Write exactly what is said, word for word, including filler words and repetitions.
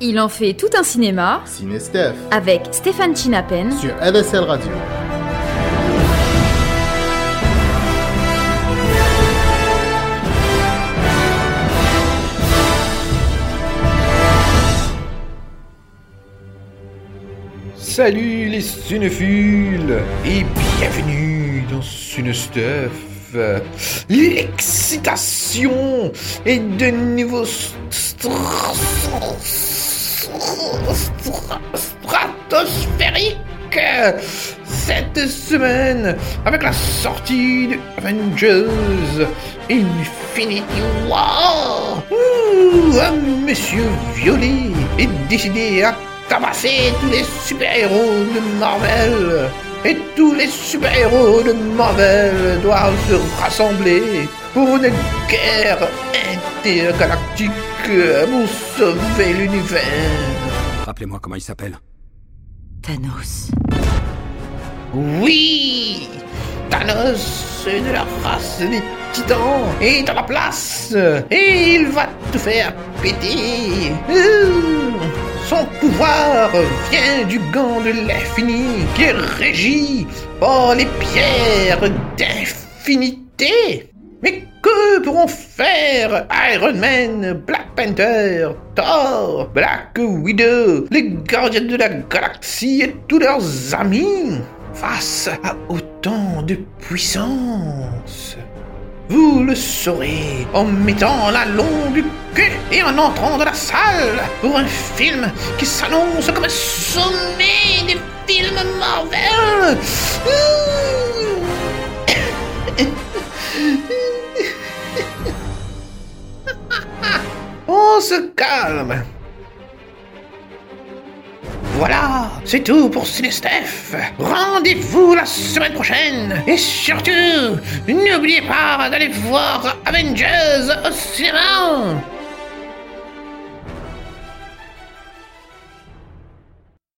Il en fait tout un cinéma. Ciné Steph. Avec Stéphane Chinapen. Sur L S L Radio. Salut les cinéphiles et bienvenue dans Ciné Steph. L'excitation est de nouveau stratosphérique cette semaine avec la sortie de Avengers Infinity War. Ouh, un monsieur violet est décidé à tabasser tous les super-héros de Marvel. Et tous les super-héros de Marvel doivent se rassembler pour une guerre intergalactique pour sauver l'univers. Rappelez-moi comment il s'appelle. Thanos. Oui, Thanos de la race des titans est à la place et il va tout faire péter. Son pouvoir vient du gant de l'infini qui est régi par les pierres d'infinité. Mais que pourront faire Iron Man, Black Panther, Thor, Black Widow, les gardiens de la galaxie et tous leurs amis face à autant de puissance? Vous le saurez en mettant la longue queue et en entrant dans la salle pour un film qui s'annonce comme un sommet des films Marvel. On se calme. Voilà, c'est tout pour Ciné Steph. Rendez-vous la semaine prochaine. Et surtout, n'oubliez pas d'aller voir Avengers au cinéma.